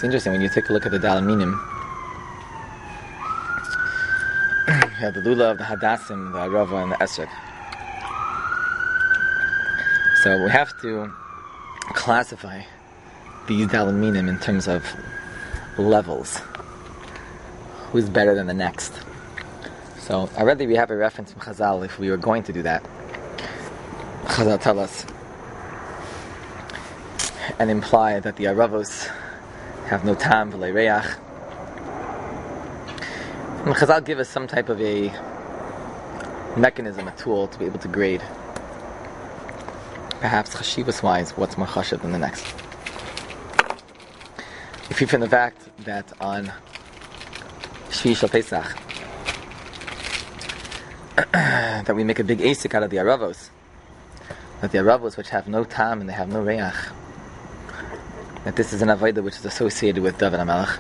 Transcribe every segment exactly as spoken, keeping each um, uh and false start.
It's interesting when you take a look at the Daled Minim. You have the Lulav, the Hadassim, the Arava, and the Esrog. So we have to classify these Daled Minim in terms of levels. Who's better than the next? So already we have a reference from Chazal if we were going to do that. Chazal tell us and imply that the Aravos have no tam v'lei reach. And Chazal give us some type of a mechanism, a tool to be able to grade. Perhaps chashivas-wise, what's more chashiv than the next. If you from the fact that on Shvi Shal Pesach that we make a big asik out of the Aravos, that the Aravos which have no tam and they have no reach, that this is an avodah which is associated with David HaMelech.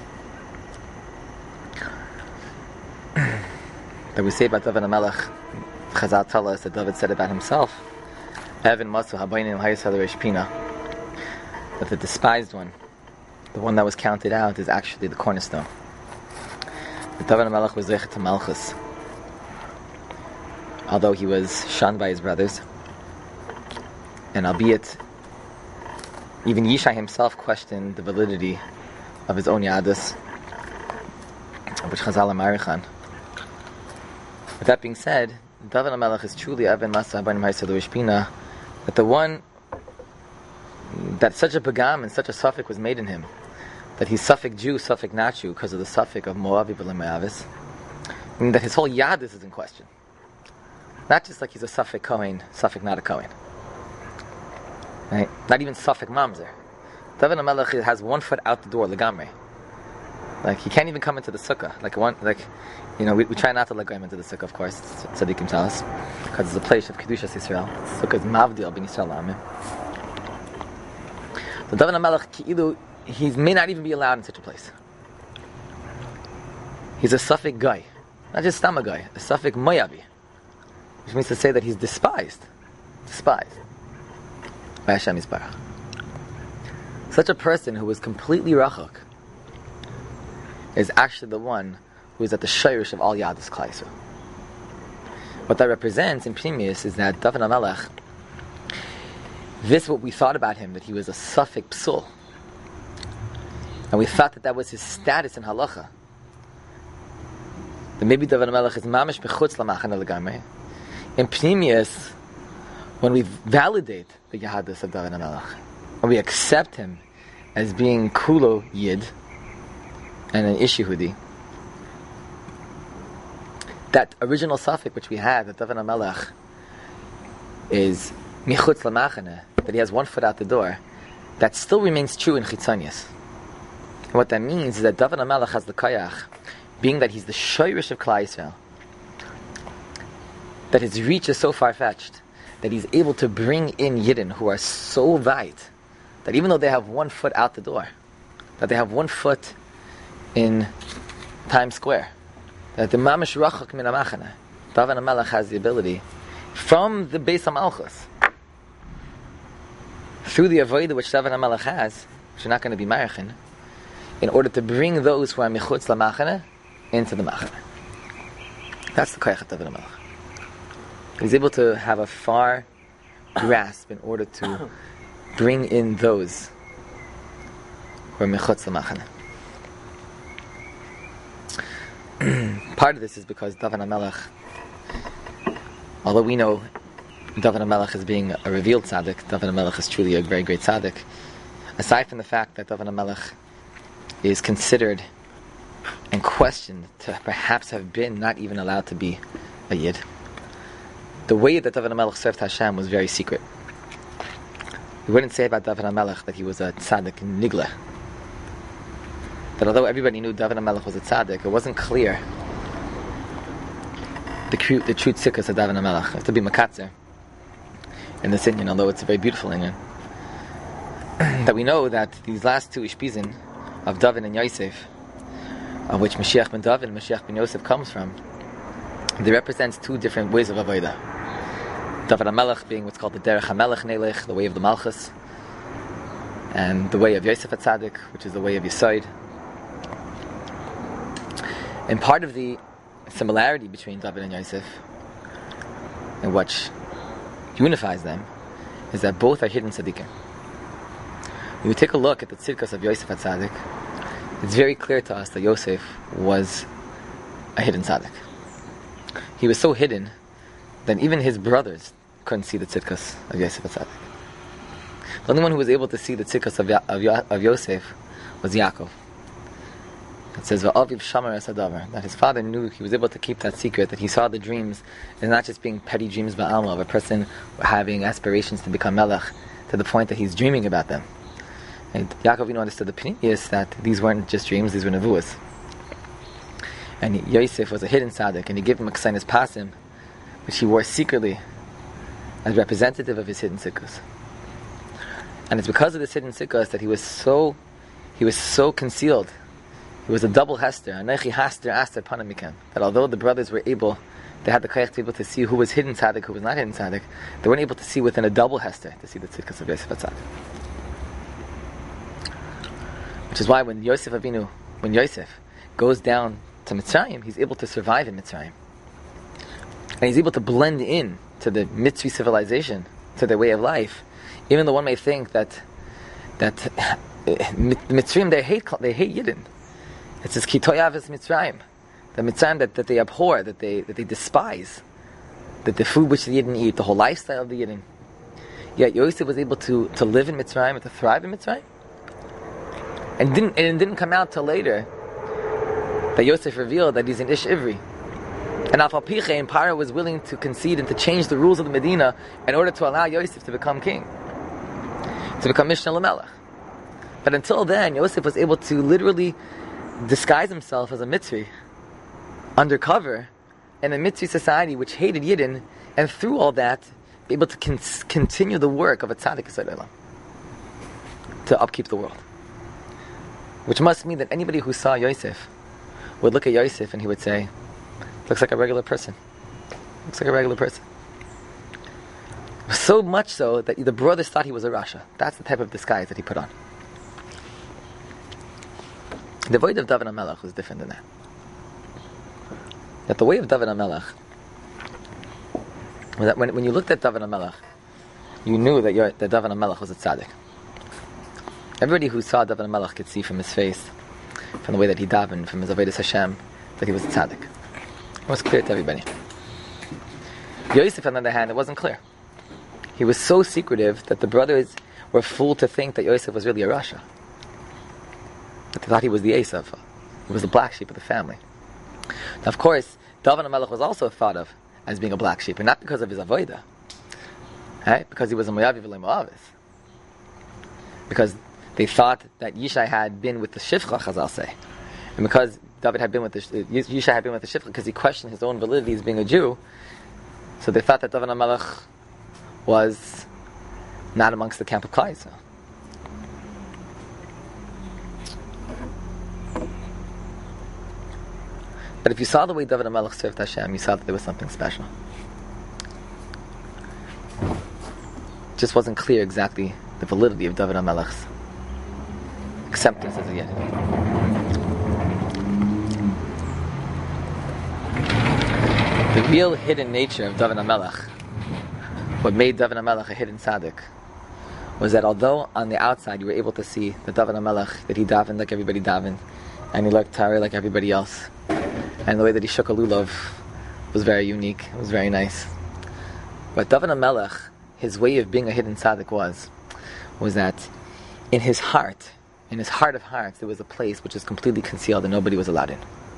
That we say about David HaMelech, Chazal tell us that David said about himself, Evan Masu Habaynim Hayasal Reish Pina, that the despised one, the one that was counted out, is actually the cornerstone. That David HaMelech was Zeichet HaMalchus, although he was shunned by his brothers, and albeit even Yishai himself questioned the validity of his own Yadus, which Chazal are Marichan. With that being said, David HaMelech is truly Evan Masa Habaynim Hayasal Reish Pina, that the one that such a pagam and such a suffix was made in him, that he's suffix Jew, suffix not Jew, because of the suffix of Moavi B'Lem Me'avis, meaning that his whole Yadus is in question. Not just like he's a suffix Kohen, suffix not a Kohen. Right? Not even suffix Mamzer. David HaMelech has one foot out the door, Legamre. Like, he can't even come into the sukkah. Like, one, like, you know, we, we try not to let go into the sukkah, of course, Tzadikim tell us, because it's a place of Kedushas Yisrael. The sukkah is Mavdil bin Yisrael La'amim. So David HaMelech, he may not even be allowed in such a place. He's a suffix guy. Not just Stama guy, a suffix Moyavi. Which means to say that he's despised. Despised. By Hashem Yisbarach. Such a person who is completely rachok is actually the one who is at the shayrish of all Yadus Klal Yisrael. What that represents in Pnimius is that David HaMelech, this what we thought about him, that he was a suffix psul, and we thought that that was his status in halacha, that maybe David HaMelech is mamish bechutz lamachana legamre. In Pnimius, when we validate the Yahadus of David HaMelech, when we accept him as being kulo yid and an ishihudi, that original suffix which we have, that David HaMelech is michutz lamachana, that he has one foot out the door, that still remains true in chitzonius. And what that means is that David HaMelech has the kayach, being that he's the shoyrish of Klal Yisrael, that his reach is so far-fetched, that he's able to bring in Yidden who are so weit, that even though they have one foot out the door, that they have one foot in Times Square, that the mamish rachak min hamachana, David HaMelech has the ability from the Beis HaMalchus, through the avodah which David HaMelech has, which are not going to be marachin, in order to bring those who are michutz lamachana into the machana. That's the koyach of David HaMelech. He's able to have a far grasp in order to bring in those who are mechutz l'machana. Part of this is because David HaMelech, although we know David HaMelech as being a revealed tzaddik, David HaMelech is truly a very great tzaddik, aside from the fact that David HaMelech is considered and questioned to perhaps have been not even allowed to be a yid, the way that David HaMelech served Hashem was very secret. We wouldn't say about David HaMelech that he was a tzaddik nigla. That although everybody knew David HaMelech was a tzaddik, it wasn't clear the, true, the true tzidkus of David HaMelech. It has to be makatzer in this Inyan, although it's a very beautiful Inyan. That we know that these last two ishpizin of David and Yosef, of which Mashiach ben David and Mashiach ben Yosef comes from, they represents two different ways of avodah. David HaMelech being what's called the Derech HaMelech Nelech, the way of the Malchus, and the way of Yosef HaTzadik, which is the way of Yesod. And part of the similarity between David and Yosef, and what unifies them, is that both are hidden tzaddikim. When we take a look at the tzidkas of Yosef HaTzadik, it's very clear to us that Yosef was a hidden tzaddik. He was so hidden that even his brothers couldn't see the tzidkas of Yosef HaTzadik. The only one who was able to see the tzidkas of, ya- of, ya- of Yosef was Yaakov. It says, "Va'aviv shamar es hadavar," that his father knew, he was able to keep that secret, that he saw the dreams as not just being petty dreams ba'alma of a person having aspirations to become melech, to the point that he's dreaming about them. And Yaakov, you know, understood the pnimius, that these weren't just dreams, these were nevuas. And Yosef was a hidden tzaddik, and he gave him a ksainis pasim, which he wore secretly as representative of his hidden sikkus. And it's because of this hidden sikkus that he was so, he was so concealed. He was a double hester, anechi haster aster panamikem. That although the brothers were able, they had the kayach to be able to see who was hidden tzaddik, who was not hidden tzaddik, they weren't able to see within a double hester to see the tzidkas of Yosef HaTzadik. Which is why when Yosef Avinu, when Yosef goes down to Mitzrayim, he's able to survive in Mitzrayim. And he's able to blend in to the Mitzri civilization, to their way of life. Even though one may think that that the Mitzrayim, they hate they hate Yidden. It says Kitoyavis Mitzrayim, the Mitzrayim that, that they abhor, that they that they despise, that the food which the Yidden eat, the whole lifestyle of the Yidden. Yet Yosef was able to, to live in Mitzrayim and to thrive in Mitzrayim. And didn't and it didn't come out till later that Yosef revealed that he's an Ish Ivri. And Afal Pichein, Paro was willing to concede and to change the rules of the Medina in order to allow Yosef to become king, to become Mishnah Lamelech. But until then, Yosef was able to literally disguise himself as a Mitzri, undercover, in a Mitzri society which hated Yidden, and through all that, be able to con- continue the work of a Tzaddik Yisrael Olam, to upkeep the world. Which must mean that anybody who saw Yosef would look at Yosef and he would say, looks like a regular person. Looks like a regular person. So much so that the brothers thought he was a Rasha. That's the type of disguise that he put on. The void of David HaMelech was different than that. That the way of David HaMelech was that when, when you looked at David HaMelech, you knew that, that David HaMelech was a tzaddik. Everybody who saw David HaMelech could see from his face, from the way that he davened, from his avodas Hashem, that he was a tzaddik. It was clear to everybody. Yosef, on the other hand, it wasn't clear. He was so secretive that the brothers were fooled to think that Yosef was really a Rasha. But they thought he was the Esav. He was the black sheep of the family. Now, of course, David HaMelech was also thought of as being a black sheep, and not because of his avodah, right? Because he was a Moavi v'lo Moavis. Because they thought that Yishai had been with the Shifcha, Chazal say, and because David had been with the Yishai had been with the Shifcha, because he questioned his own validity as being a Jew, so they thought that David HaMelech was not amongst the camp of Klal Yisrael. But if you saw the way David HaMelech served Hashem, you saw that there was something special. It just wasn't clear exactly the validity of David HaMelech's acceptance as a Yid. The real hidden nature of David HaMelech, what made David HaMelech a hidden tzaddik, was that although on the outside you were able to see that David HaMelech, that he davened like everybody davened, and he learned Torah like everybody else, and the way that he shook a lulav was very unique, it was very nice. But David HaMelech, his way of being a hidden tzaddik was, was that in his heart, in his heart of hearts, there was a place which was completely concealed and nobody was allowed in.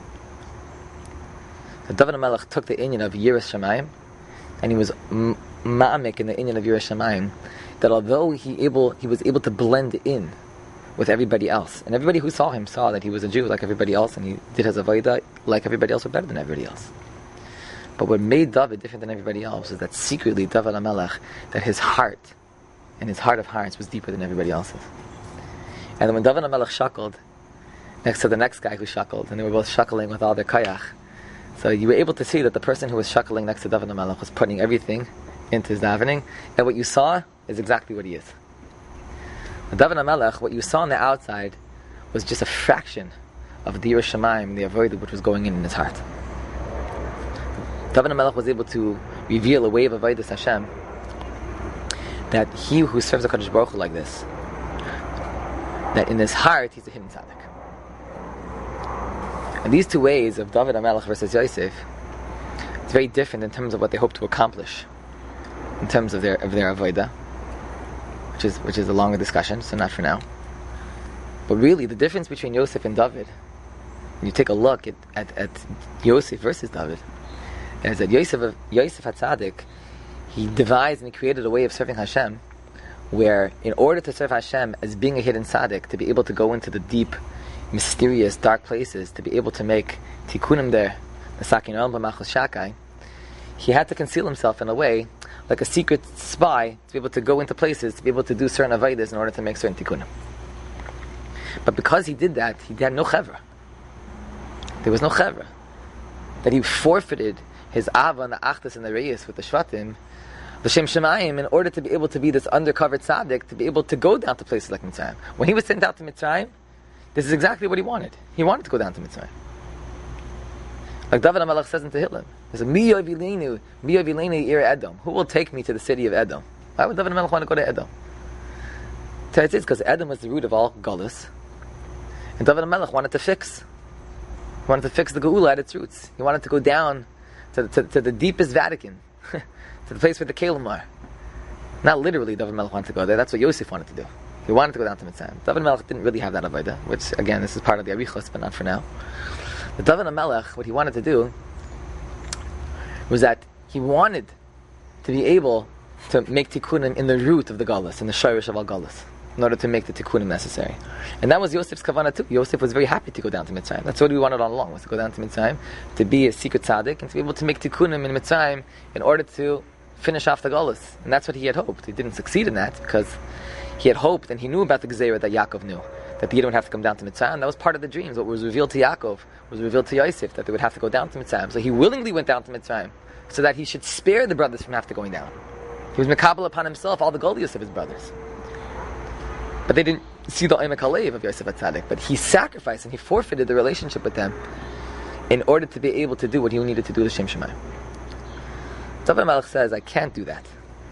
So David HaMelech took the inyan of Yiras Shamayim, and he was ma'amik in the inyan of Yiras Shamayim, that although he able he was able to blend in with everybody else, and everybody who saw him saw that he was a Jew like everybody else, and he did his avodah like everybody else, or better than everybody else. But what made David different than everybody else is that secretly David HaMelech, that his heart, and his heart of hearts, was deeper than everybody else's. And when David HaMelech shackled next to the next guy who shackled, and they were both shackling with all their kayach, so you were able to see that the person who was shackling next to David HaMelech was putting everything into his davening, and what you saw is exactly what he is. David HaMelech, what you saw on the outside was just a fraction of the Yiras Shamayim, the avodah which was going in in his heart. David HaMelech was able to reveal a way of avodas Hashem, that he who serves the Kadosh Baruch Hu like this, that in his heart he's a hidden tzaddik. And these two ways of David HaMelech versus Yosef, it's very different in terms of what they hope to accomplish, in terms of their of their avodah, which is which is a longer discussion, so not for now. But really, the difference between Yosef and David, when you take a look at, at, at Yosef versus David, is that Yosef, Yosef HaTzadik, he devised and he created a way of serving Hashem, where in order to serve Hashem as being a hidden tzaddik, to be able to go into the deep, mysterious, dark places, to be able to make tikkunim there, the Sakin Olam B'Machos Shakai, he had to conceal himself in a way, like a secret spy, to be able to go into places, to be able to do certain avodas in order to make certain tikkunim. But because he did that, he had no chevra. There was no chevra. That he forfeited his ava and the achdus and the reis with the shvatim, the Shem Shemayim, in order to be able to be this undercover tzaddik, to be able to go down to places like Mitzrayim. When he was sent out to Mitzrayim, this is exactly what he wanted. He wanted to go down to Mitzrayim. Like David HaMelech says in Tehillim, he says, Mi yovilenu, mi yovilenu ir Edom. Who will take me to the city of Edom? Why would David HaMelech want to go to Edom? It's because Edom was the root of all Gullus, and David HaMelech wanted to fix. He wanted to fix the Geula at its roots. He wanted to go down to, to, to the deepest Vatican, to the place where the Kalim are. Not literally David HaMelech wanted to go there, that's what Yosef wanted to do. He wanted to go down to Mitzrayim. David HaMelech didn't really have that avodah, which again, this is part of the Arichos, but not for now. But David HaMelech, what he wanted to do was that he wanted to be able to make tikkunim in the root of the Galus, in the shirish of all Galus, in order to make the tikkunim necessary. And that was Yosef's kavanah too. Yosef was very happy to go down to Mitzrayim. That's what he wanted all along, was to go down to Mitzrayim, to be a secret tzaddik, and to be able to make tikkunim in Mitzrayim in order to finish off the Galus. And that's what he had hoped. He didn't succeed in that, because he had hoped, and he knew about the Gezerah that Yaakov knew, that the Yidden would have to come down to Mitzrayim. That was part of the dreams. What was revealed to Yaakov was revealed to Yosef, that they would have to go down to Mitzrayim. So he willingly went down to Mitzrayim, so that he should spare the brothers from having to going down. He was mekabel upon himself all the golios of his brothers. But they didn't see the Omek HaLev of Yosef HaTzadik. But he sacrificed and he forfeited the relationship with them in order to be able to do what he needed to do with Shem Shemayim. David HaMelech says, I can't do that.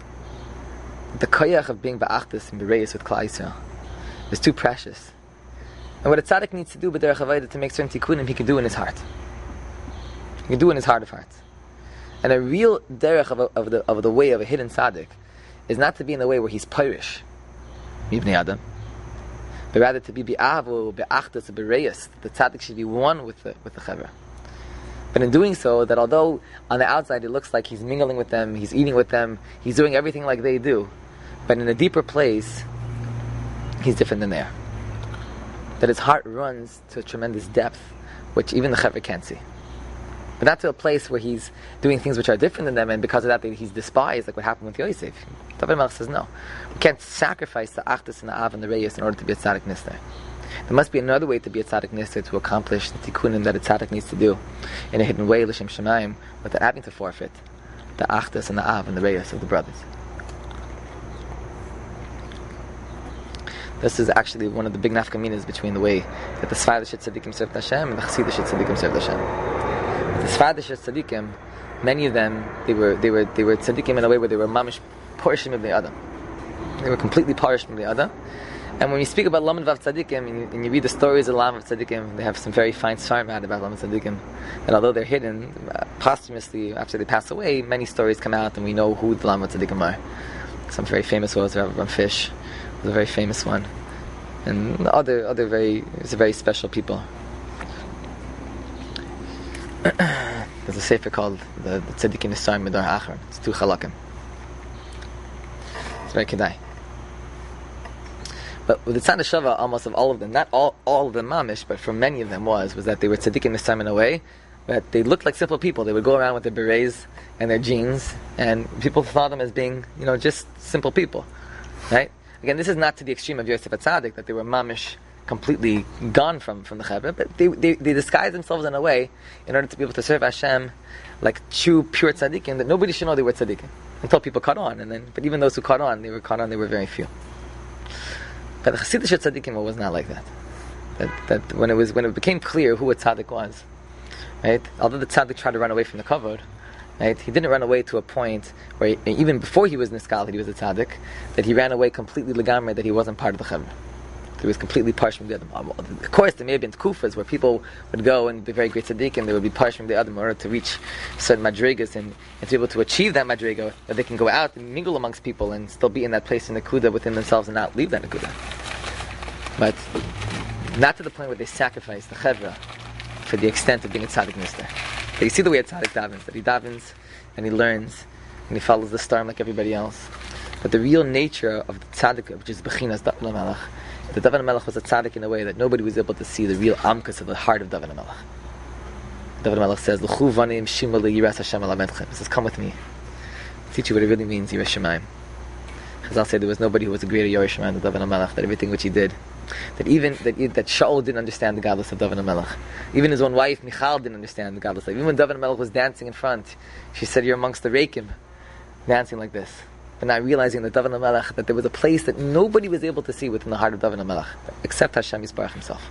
The koyach of being ba'achdus and bereis with Klal Yisrael is too precious. And what a tzaddik needs to do b'derech avodah to make certain tikkunim, he can do in his heart. He can do in his heart of hearts. And a real derech of, of, the, of the way of a hidden tzaddik is not to be in the way where he's pirish, mibnei adam, but rather to be bi'avu, bi'achdus, bereis. The tzaddik should be one with the with the chevra. But in doing so, that although on the outside it looks like he's mingling with them, he's eating with them, he's doing everything like they do, but in a deeper place, he's different than they are. That his heart runs to a tremendous depth, which even the chevra can't see. But not to a place where he's doing things which are different than them, and because of that he's despised, like what happened with Yosef. David HaMelech says, no. We can't sacrifice the achdus and the av and the reis in order to be a tzaddik nistar. There must be another way to be a tzaddik nistar, to accomplish the tikkunim that a tzaddik needs to do in a hidden way, l'shem shemayim, without having to forfeit the achdus and the av and the reis of the brothers. This is actually one of the big nafkaminas between the way that the Sfardish tzaddikim served Hashem and the Chassidish tzaddikim served Hashem. The Sfardish tzaddikim, many of them, they were they were they were tzaddikim in a way where they were mamish porshim of the adam. They were completely porished from the adam. And when you speak about Lamed Vav Tzadikim, and you, and you read the stories of Lamed Vav Tzadikim, they have some very fine svarim about Lamed Tzadikim. And although they're hidden, uh, posthumously, after they pass away, many stories come out, and we know who the Lamed Tzadikim are. Some very famous was Rabbi Ram Fish, was a very famous one. And other, other very, it's a very special people. There's a sefer called the, the Tzadikim Nisarim Midar Achar. It's two chalakim. It's very kedai. But with the Tzad Shava, almost of all of them, not all, all of them mamish, but for many of them was, was that they were tzaddikim nisam in a way, but they looked like simple people. They would go around with their berets and their jeans, and people saw them as being, you know, just simple people, right? Again, this is not to the extreme of Yosef HaTzadik, that they were mamish, completely gone from, from the Chevra, but they, they they disguised themselves in a way in order to be able to serve Hashem like true, pure tzaddikim, that nobody should know they were tzaddikim until people caught on, and then, but even those who caught on, they were caught on, they were very few. But the Chassidish tzaddikim was not like that. That that when it was when it became clear who a tzaddik was, right? Although the tzaddik tried to run away from the kavod, right? He didn't run away to a point where he, even before he was niskal, he was a tzaddik, that he ran away completely legamre, that he wasn't part of the chevra. He was completely partial from the other. Of course, there may have been tkufas where people would go and be very great tzaddik, and they would be partial from the other in order to reach certain madrigas and, and to be able to achieve that madriga, that they can go out and mingle amongst people and still be in that place in the kuda within themselves and not leave that kuda. But not to the point where they sacrifice the chevra for the extent of being a tzaddik mister. But you see the way a tzaddik davens, that he davens and he learns and he follows the storm like everybody else. But the real nature of the tzaddik, which is bechinas David HaMelech, the David HaMelech was a tzaddik in a way that nobody was able to see the real amkus of the heart of David HaMelech. David HaMelech says, "L'chu vanim shima liyiras Hashem alavetchem." He says, "Come with me. I'll teach you what it really means, Yiras Shamayim." Chazal said there was nobody who was a greater Yiras Shamayim than David HaMelech. That everything which he did, that even that, that Shaul didn't understand the godless of David HaMelech. Even his own wife Michal didn't understand the godless. Even when David HaMelech was dancing in front, she said, "You're amongst the Reikim, dancing like this." But not realizing that David HaMelech, that there was a place that nobody was able to see within the heart of David HaMelech, except Hashem Yisbarach himself.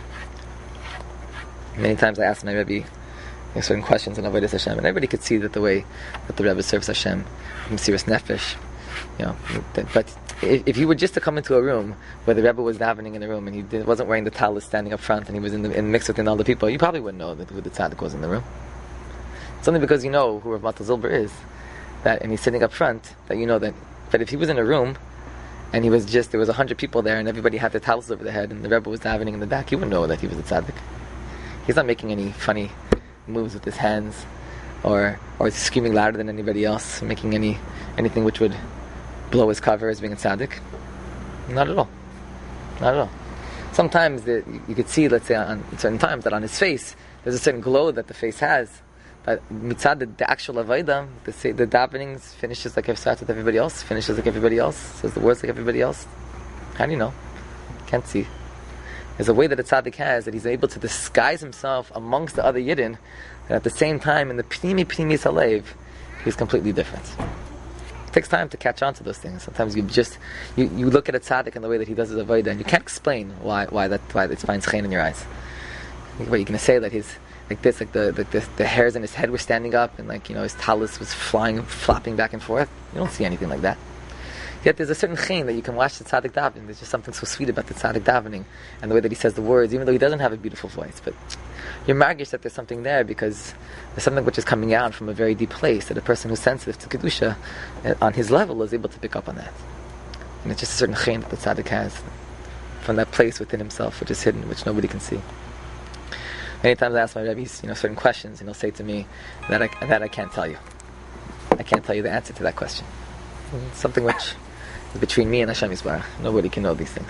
Many times I asked my Rebbe, you know, certain questions on Avodas Hashem, and everybody could see that the way that the Rebbe serves Hashem, Mesiras Nefesh, you know. That, but if, if you were just to come into a room where the Rebbe was davening in the room and he did, wasn't wearing the talis standing up front and he was in the in mixed within all the people, you probably wouldn't know that who the tzaddik was in the room. It's only because you know who Rav Matal Zilber is, that, and he's sitting up front, that you know that. But if he was in a room and he was just, there was a hundred people there and everybody had their towels over their head and the Rebbe was davening in the back, you wouldn't know that he was a tzaddik. He's not making any funny moves with his hands, or or screaming louder than anybody else, making any anything which would blow his cover as being a tzaddik. Not at all. Not at all. Sometimes the, you could see, let's say, on certain times, that on his face there's a certain glow that the face has. But mitzad, the, the actual avodah, the the davenings finishes like it starts with everybody else, finishes like everybody else, says the words like everybody else. How do you know? Can't see. There's a way that a tzaddik has, that he's able to disguise himself amongst the other yidden, and at the same time, in the pnimi pnimi salev, he's completely different. It takes time to catch on to those things. Sometimes you just you, you look at a tzaddik in the way that he does his avodah, and you can't explain why why that why it finds chen in your eyes. What you're going to say that he's like this, like the, the the the hairs in his head were standing up, and like, you know, his talus was flying, flopping back and forth. You don't see anything like that. Yet there's a certain chen that you can watch the tzaddik davening. There's just something so sweet about the tzaddik davening and the way that he says the words, even though he doesn't have a beautiful voice. But you're margish that there's something there, because there's something which is coming out from a very deep place, that a person who's sensitive to kedusha on his level is able to pick up on that. And it's just a certain chen that the tzaddik has from that place within himself, which is hidden, which nobody can see. Many times I ask my Rebbe's, you know, certain questions, and he'll say to me that I, that I can't tell you. I can't tell you the answer to that question. It's something which is between me and Hashem Yisbarach. Nobody can know these things.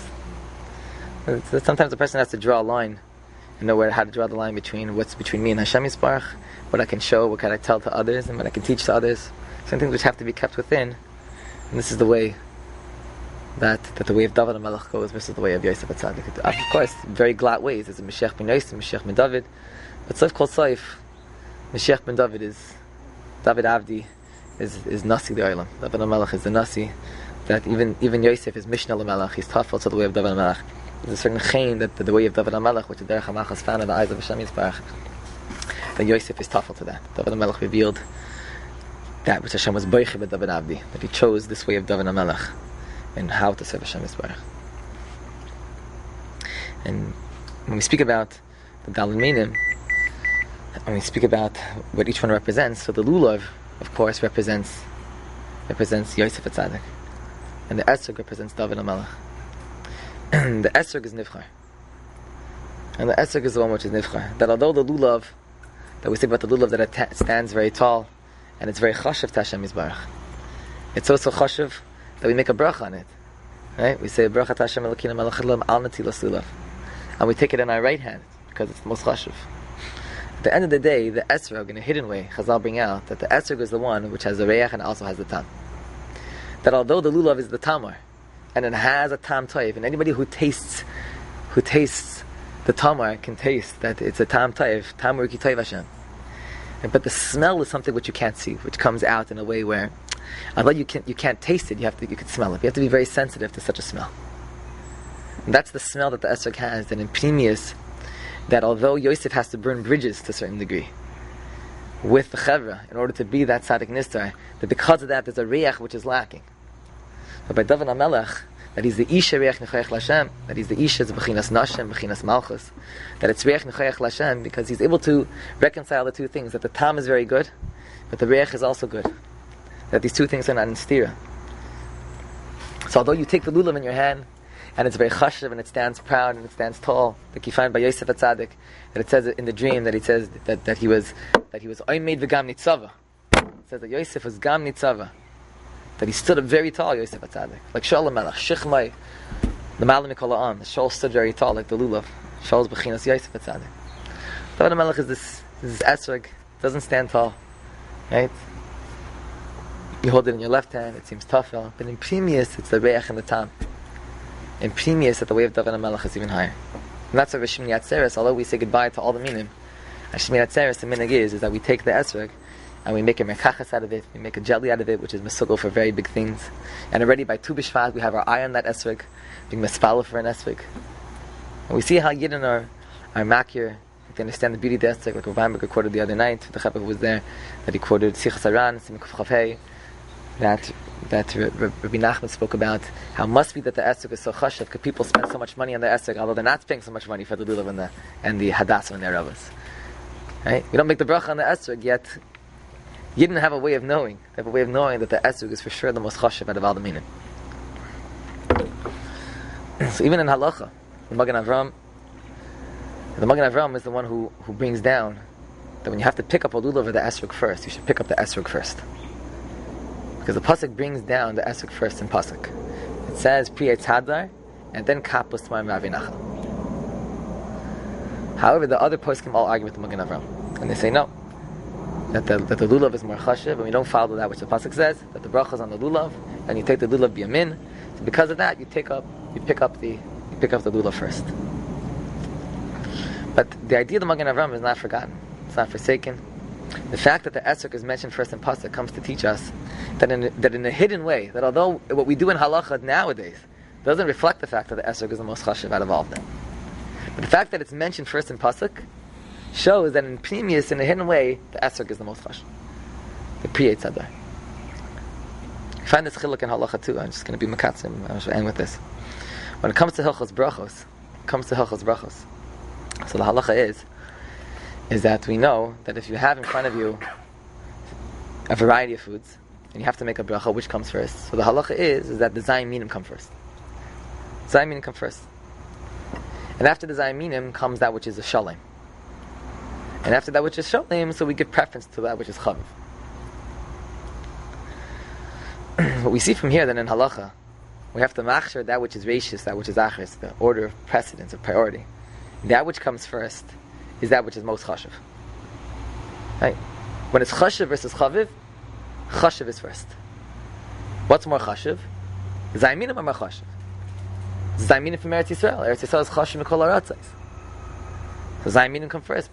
It's, sometimes a person has to draw a line and know where, how to draw the line between what's between me and Hashem Yisbarach, what I can show, what can I tell to others, and what I can teach to others. Some things which have to be kept within. And this is the way that that the way of David HaMelech goes versus the way of Yosef HaTzadik. Of course, very glad ways. There's a Mashiach ben Yosef, Mashiach ben David. But Sof Kol Sof, Mashiach ben David is, David Avdi is is Nasi the Olam. David HaMelech is the Nasi. That even even Yosef is Mishnah LaMelech. He's tough also the way of David HaMelech. There's a certain chen that the, the way of David HaMelech, which is Derech HaMelech is found in the eyes of Hashem Yisbarach, that Yosef is tough to that. David HaMelech revealed that which Hashem was boiche with David Avdi, that he chose this way of David HaMelech and how to serve Hashem Yisbarach. And when we speak about the Daled Minim, when we speak about what each one represents, so the Lulav, of course, represents represents Yosef HaTzadik, and the Esrog represents David HaMelech. And the Esrog is Nivchar, and the Esrog is the one which is Nivchar. That although the Lulav, that we say about the Lulav, that it ta- stands very tall, and it's very chashiv to Hashem Yisbarach, it's also chashiv that we make a bracha on it, right? We say bracha to Hashem Elokeinu melech haolam al netilas lulav, and we take it in our right hand because it's the most chashuv. At the end of the day, the esrog, in a hidden way, Chazal bring out that the esrog is the one which has the reach and also has the tam. That although the lulav is the tamar, and it has a tam toiv, and anybody who tastes, who tastes the tamar can taste that it's a tam toiv, tamar ki toiv Hashem. But the smell is something which you can't see, which comes out in a way where, although you can't you can't taste it, you have to you can smell it. You have to be very sensitive to such a smell. And that's the smell that the esrog has, that in Pnimius, that although Yosef has to burn bridges to a certain degree with the Chevra in order to be that Tzaddik Nistar, that because of that there's a Reach which is lacking. But by David HaMelech, that he's the Isha Reach Nechoyach Lashem, that he's the Isha Bechinas Nashem, Bechinas Malchus, that it's Reach Nechoyach Lashem because he's able to reconcile the two things, that the Tam is very good, but the Reach is also good. That these two things are not in stira. So although you take the lulav in your hand, and it's very chashiv, and it stands proud, and it stands tall, like you find by Yosef HaTzadik, that it says in the dream that he says that, that he was that he was oimed v'gam nitzava. It says that Yosef was gam nitzava, that he stood up very tall, Yosef HaTzadik, like Shaul HaMelech, Shichmai, the Malam Mikol Ha'am. The Shaul stood very tall, like the lulav. Shaul's bechinas Yosef HaTzadik. David HaMelech is this is this esrog, doesn't stand tall, right? You hold it in your left hand, it seems tough, but in Pnimius, it's the Reach and the Tam. In Pnimius, that the way of David HaMelech is even higher. And that's why Shmini Atzeres, although we say goodbye to all the minim, and Shmini Atzeres, the minig is, is that we take the esrog, and we make a merkachas out of it, we make a jelly out of it, which is mesugel for very big things. And already by Tu B'Shvat, we have our eye on that esrog, being mespala for an esrog. And we see how Yidden are, are makir, they understand the beauty of the esrog, like Rav Weinberg quoted the other night, the Chebra who was there, that he quoted Sichas Aran, Simon Kuf Chafei, that that Rabbi Nachman spoke about how it must be that the esrog is so chashav because people spend so much money on the esrog, although they're not spending so much money for the lulav and the and the hadassah and their rabbis. Right? We don't make the bracha on the esrog yet. You didn't have a way of knowing. They have a way of knowing that the esrog is for sure the most chashav out of all the minim. So even in halacha, the Magen Avram, the Magen Avram is the one who who brings down that when you have to pick up a lulav or the esrog first, you should pick up the esrog first. Because the pasuk brings down the esrog first in pasuk. It says Pri Eitz Hadar and then Kapus Tmarim V'Avinachal. However, the other poskim all argue with the Magen Avram, and they say no, that the that the lulav is more chashiv, and we don't follow that which the pasuk says, that the bracha is on the lulav, and you take the lulav biyamin. So because of that, you take up you pick up the you pick up the lulav first. But the idea of the Magen Avram is not forgotten; it's not forsaken. The fact that the esrog is mentioned first in pasuk comes to teach us that in, that in a hidden way, that although what we do in halacha nowadays doesn't reflect the fact that the esrog is the most chashiv out of all of them, but the fact that it's mentioned first in pasuk shows that in Pnimius, in a hidden way, the esrog is the most chashiv. The Pri Eitz Hadar. You find this chiluk in halacha too. I'm just going to be makatzim. I'm going to end with this. When it comes to hilchos brachos, it comes to hilchos brachos. So the halacha is. is that we know that if you have in front of you a variety of foods, and you have to make a bracha, which comes first? So the halacha is, is that the Zayim Minim come first. Zayim Minim come first. And after the Zayim Minim comes that which is a Shalem. And after that which is Shalem, so we give preference to that which is Chaviv. What we see from here, then in halacha, we have to machshir that which is Reishis, that which is Achris, the order of precedence, of priority. That which comes first is that which is most chashiv. Right? When it's chashiv versus chaviv, chashiv is first. What's more chashiv? Zayminim are more chashiv. Zayminim from Eretz Yisrael. Eretz Yisrael is chashiv mikol haratzos. So Zayminim come first.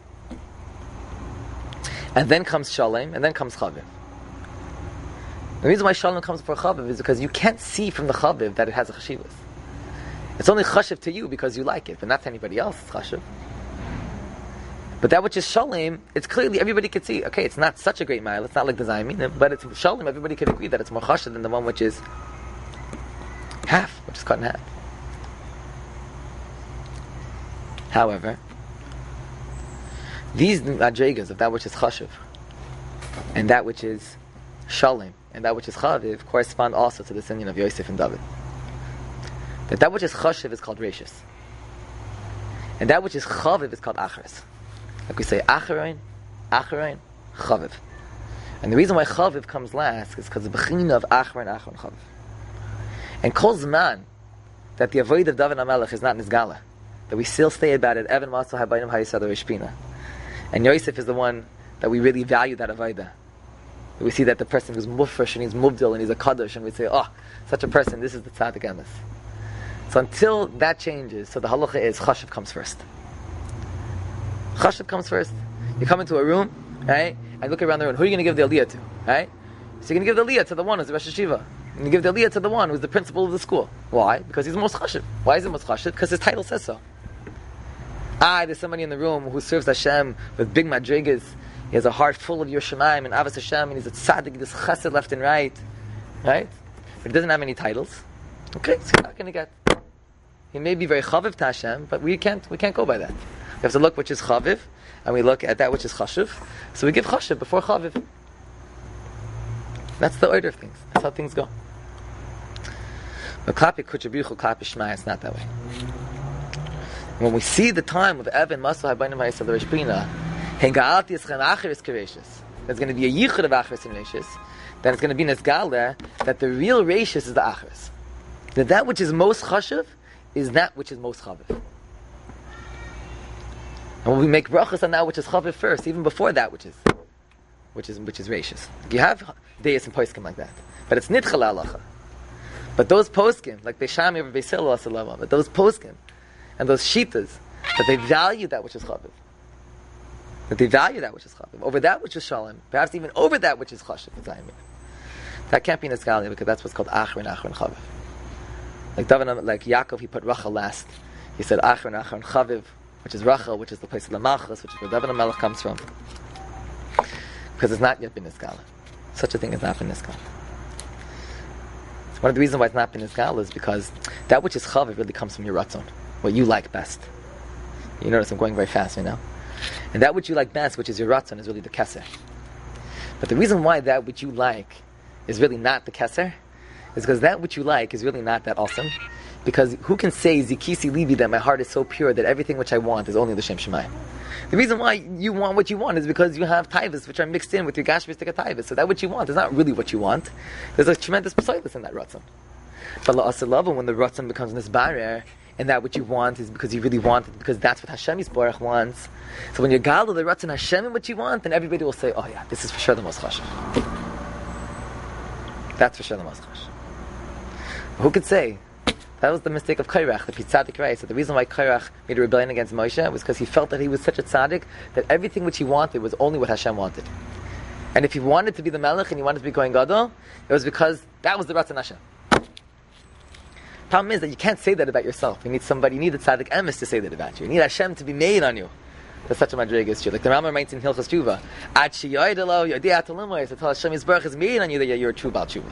And then comes shalem, and then comes chaviv. The reason why shalem comes before chaviv is because you can't see from the chaviv that it has a chashivas. It's only chashiv to you because you like it, but not to anybody else. It's chashiv. But that which is shalem, it's clearly everybody could see. Okay, it's not such a great mile. It's not like the Zayminim, but it's shalem. Everybody could agree that it's more chashiv than the one which is half, which is cut in half. However, these madregas of that which is chashiv and that which is shalem and that which is chaviv correspond also to the singing of Yosef and David. That that which is chashiv is called reishis, and that which is chaviv is called achras. Like we say, acharein, acharein, chaviv. And the reason why chaviv comes last is because the bechina of acharein, acharein, chaviv. And kol zman that the avoid of David HaMelech is not nizgala, that we still stay about it. Evan Matzah Habayim Hayisad Rishpina, and Yosef is the one that we really value that avodah. We see that the person who's mufresh and he's mubdil and he's a kaddish, and we say, oh, such a person, this is the tzaddik emes. So until that changes, so the halacha is chashiv comes first. Chashiv comes first. You come into a room, right, and look around the room. Who are you going to give the aliyah to, right? So you're going to give the aliyah to the one who's the Rosh Hashiva. And you give the aliyah to the one who's the principal of the school. Why? Because he's the most chashiv. Why is he most chashiv? Because his title says so. Ah, there's somebody in the room who serves Hashem with big madrigas. He has a heart full of Yerushalayim and Avos Hashem, and he's a tzaddik, he does chesed left and right. Right? But he doesn't have any titles. Okay, so you're not going to get. He may be very chaviv to Hashem, but we can't, we can't go by that. We have to look which is chaviv, and we look at that which is chashiv. So we give chashiv before chaviv. That's the order of things. That's how things go. But klapi kuchabrichu klapi shema, it's not that way. When we see the time of Evan Masal Habayim Ha'isal the Rishpina, Hengaalti Yischem Acheres Kereishis, there's going to be a yichud of Acheres and Reishis, then it's going to be Nesgal there that the real Reishis is the Acheres. That that which is most chashiv is that which is most chaviv. And when we make brachas on that which is chaviv first, even before that which is which is which is Reishis. You have Deis and Poskim like that, but it's Nitchal Halacha. But those Poskim, like Beishami or Beis Hillel Asalama, but those Poskim and those Shitas, that they value that which is chaviv. That they value that which is chaviv over that which is shalom, perhaps even over that which is chashiv. That can't be Nesgali because that's what's called Achron Achron Chaviv. Like David, like Yaakov, he put Rachel last. He said Achron Achron Chaviv, which is Rachel, which is the place of the Malchus, which is where David HaMelech comes from. Because it's not yet been Nesgali. Such a thing has not been Nesgali. One of the reasons why it's not been Nesgali is because that which is chaviv really comes from your ratzon, what you like best. You notice I'm going very fast right now. And that which you like best, which is your ratzon, is really the keser. But the reason why that which you like is really not the keser is because that which you like is really not that awesome. Because who can say, Zikisi Livi, that my heart is so pure that everything which I want is only the Shem Shemayim? The reason why you want what you want is because you have taivas which are mixed in with your gashmistika taivas. So that what you want is not really what you want. There's a tremendous psoilus in that ratzon. But la'asalava, when the ratzon becomes this barrier, and that what you want is because you really want it, because that's what Hashem Yisborach wants. So when you gather the ratzon Hashem and what you want, then everybody will say, oh yeah, this is for sure the most chashiv. That's for sure the most chashiv. Who could say? That was the mistake of Kairach, the tzaddik right. So the reason why Kairach made a rebellion against Moshe was because he felt that he was such a tzaddik that everything which he wanted was only what Hashem wanted. And if he wanted to be the Melech and he wanted to be Kohen Gadol, it was because that was the Ratzon Hashem. Problem is that you can't say that about yourself. You need somebody, you need a tzaddik emes to say that about you. You need Hashem to be made on you. That's such a madriga is true. Like the Rambam writes in Hilchos Tshuva, Ad sheyoidelo yodei atolimoy, so tell Hashem Yisborach is made on you that you're a true Baal Tshuva.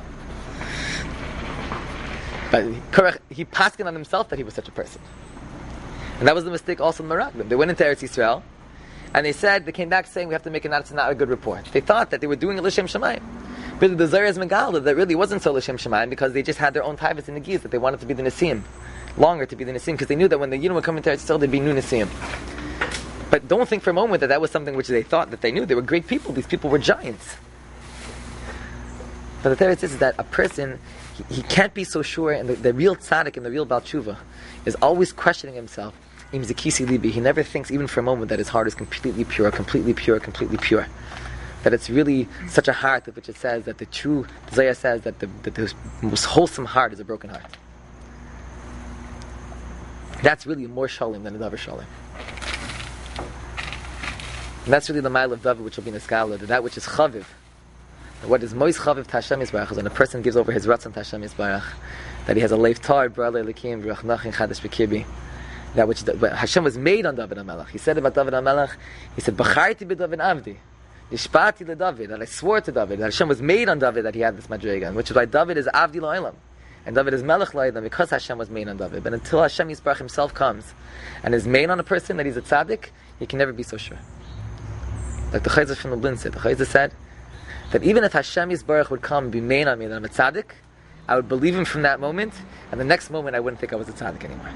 But correct, he passed on himself that he was such a person. And that was the mistake also in Meraglim. They went into Eretz Yisrael, and they said, they came back saying, we have to make it not, it's not a good report. They thought that they were doing a L'Shem Shemayim. Really, the Zohar is Megala, that really wasn't so L'Shem Shemayim, because they just had their own taivas in the Giz, that they wanted to be the Nisim, longer to be the Nisim, because they knew that when the Yidden would come into Eretz Yisrael, they'd be new Nisim. But don't think for a moment that that was something which they thought that they knew. They were great people. These people were giants. But the Teretz is that a person, he, he can't be so sure, and the, the real tzaddik and the real Baal Tshuva is always questioning himself. Im Zikisi Libi. He never thinks even for a moment that his heart is completely pure, completely pure, completely pure. That it's really such a heart of which it says that the true, Zohar says that the, that the most wholesome heart is a broken heart. That's really more shalom than a davar shalom. And that's really the mile of David which will be in the skala, that that which is chaviv. What is Mois Chaviv to Hashem Yisbarach is when a person gives over his ratzon to Hashem Yisbarach, that he has a leif tar, brother Elikim, v'rach nachin chadash b'kirbi. That which Hashem was made on David HaMelech. He said about David HaMelech, he said, B'charti b'David Avdi, Yishpati leDavid, that I swore to David, that Hashem was made on David, that he had this madrega, which is why David is Avdi Lo'elam, and David is Melech Lo'elam, because Hashem was made on David. But until Hashem Yisbarach himself comes, and is made on a person, that he's a tzaddik, he can never be so sure. Like the Chayzer from the Blin said, the Chayzer said, that even if Hashem Yisbarach would come and be made on me that I'm a tzaddik, I would believe him from that moment, and the next moment I wouldn't think I was a tzaddik anymore.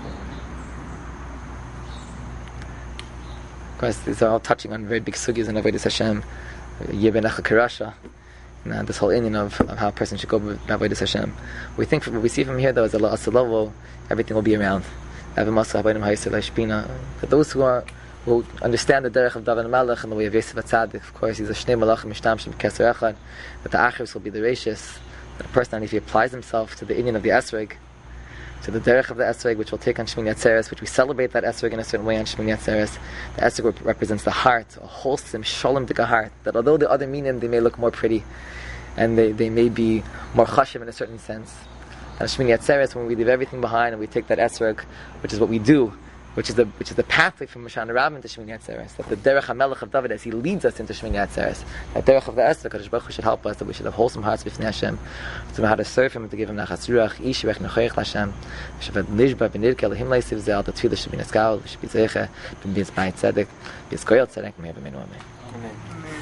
Of course, these are all touching on very big sugyas in Avodas Hashem, Yebenecha Karasha, and this whole inyan of, of how a person should go with Avodas Hashem. We think, what we see from here though is that Asalav, everything will be around. That those who are who understand the derech of David HaMelech and the way of Yosef HaTzadik. Of course, he's a Shnei Malachim Mishtamshim B'Keser Echad, but the Achers will be the Reishis. The person, if he applies himself to the inyan of the Esrog, to the derech of the Esrog, which will take on Shmini Atzeres, which we celebrate that Esrog in a certain way on Shmini Atzeres. The Esrog represents the heart, a wholesome, shalom dika heart, that although the other minim, they may look more pretty, and they, they may be more chashiv in a certain sense. And Shmini Atzeres, when we leave everything behind and we take that esrog, which is what we do, which is the which is the pathway from Mashana Rabbin to Shmini Atzeres, that the derech HaMelech of David, as he leads us into Shmini Atzeres, that derech of the Esther, Kadosh Baruch Hu should help us, that we should have wholesome hearts b'fnei Hashem, to know how to serve Him and to give Him nachas ruach, ish rech nechoyech Hashem, v'shavet nishba v'nirke lehim leisiv zel, that tefillah should be neskal, should be zeicha, be b'yitzbayit tzedek, be yizkoyel tzedek, may have a menu amen.